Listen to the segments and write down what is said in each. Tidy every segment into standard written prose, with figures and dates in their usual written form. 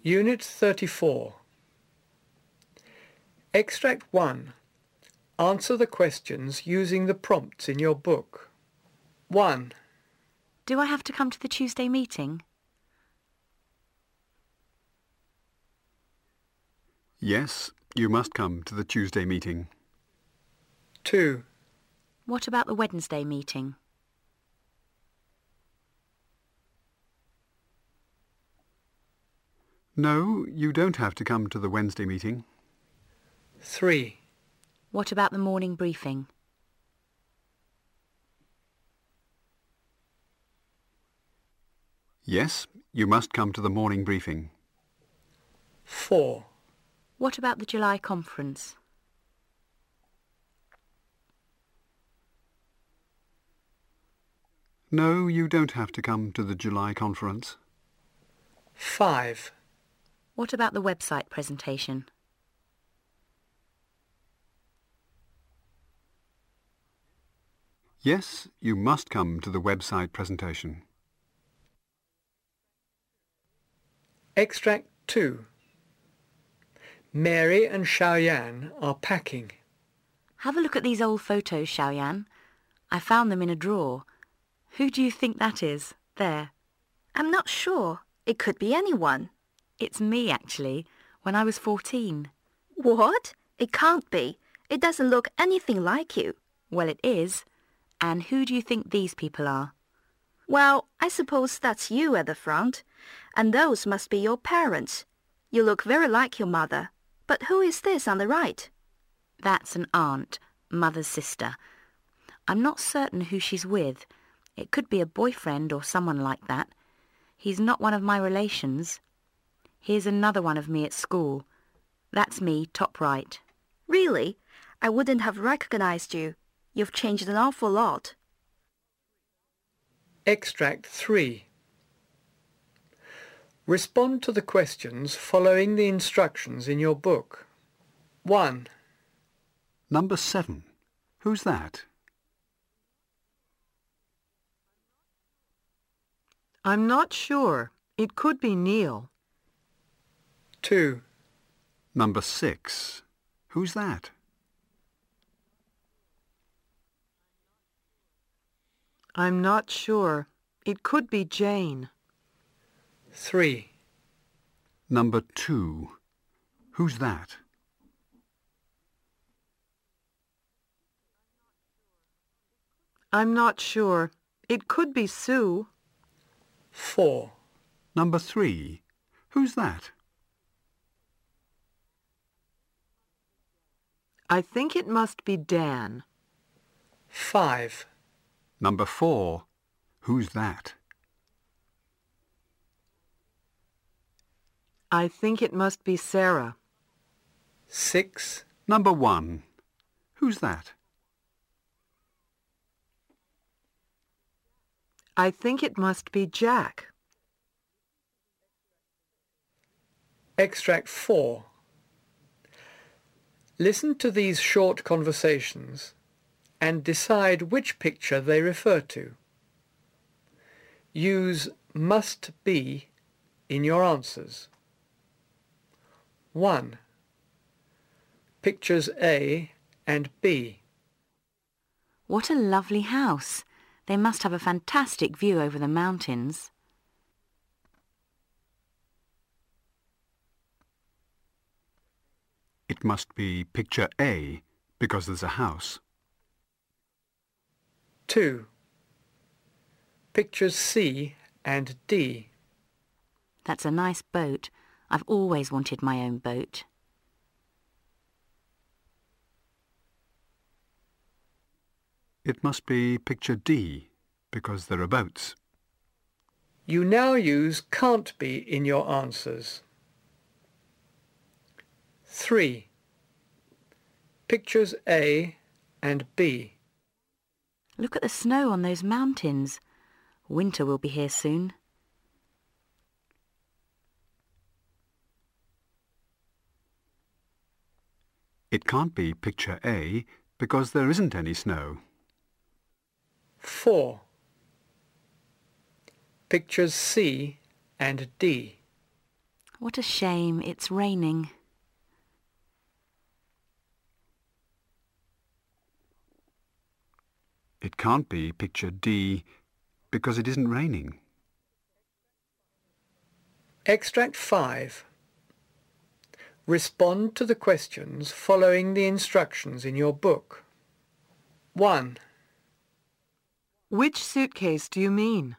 Unit 34. Extract 1. Answer the questions using the prompts in your book. 1. Do I have to come to the Tuesday meeting? Yes, you must come to the Tuesday meeting. 2. What about the Wednesday meeting? No, you don't have to come to the Wednesday meeting. 3. What about the morning briefing? Yes, you must come to the morning briefing. 4. What about the July conference? No, you don't have to come to the July conference. 5. What about the website presentation? Yes, you must come to the website presentation. Extract 2. Mary and Xiaoyan are packing. Have a look at these old photos, Xiaoyan. I found them in a drawer. Who do you think that is? There. I'm not sure. It could be anyone. It's me, actually, when I was 14. What? It can't be. It doesn't look anything like you. Well, it is. And who do you think these people are? Well, I suppose that's you at the front. And those must be your parents. You look very like your mother. But who is this on the right? That's an aunt, Mother's sister. I'm not certain who she's with. It could be a boyfriend or someone like that. He's not one of my relations. Here's another one of me at school. That's me, top right. Really? I wouldn't have recognized you. You've changed an awful lot. Extract 3. Respond to the questions following the instructions in your book. 1. Number 7. Who's that? I'm not sure. It could be Neil. 2. Number 6. Who's that? I'm not sure. It could be Jane. 3. Number 2. Who's that? I'm not sure. It could be Sue. 4. Number 3. Who's that? I think it must be Dan. 5. Number 4. Who's that? I think it must be Sarah. 6. Number 1. Who's that? I think it must be Jack. Extract 4. Listen to these short conversations and decide which picture they refer to. Use must be in your answers. 1. Pictures A and B. What a lovely house. They must have a fantastic view over the mountains. It must be picture A, because there's a house. 2. Pictures C and D. That's a nice boat. I've always wanted my own boat. It must be picture D, because there are boats. You now use can't be in your answers. 3. Pictures A and B. Look at the snow on those mountains. Winter will be here soon. It can't be picture A, because there isn't any snow. 4. Pictures C and D. What a shame, it's raining. It can't be picture D because it isn't raining. Extract 5. Respond to the questions following the instructions in your book. 1. Which suitcase do you mean?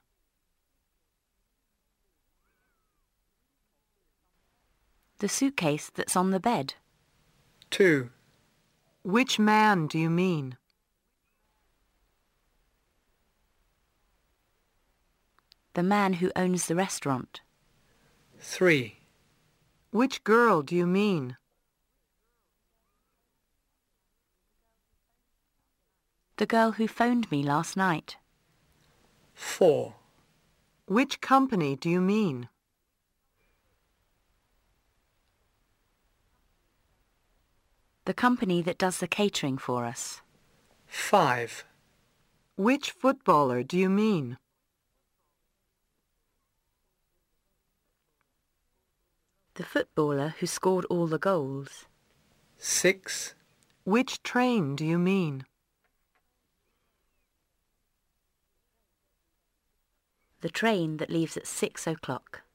The suitcase that's on the bed. 2. Which man do you mean? The man who owns the restaurant. 3. Which girl do you mean? The girl who phoned me last night. 4. Which company do you mean? The company that does the catering for us. 5. Which footballer do you mean? The footballer who scored all the goals. 6. Which train do you mean? The train that leaves at 6 o'clock.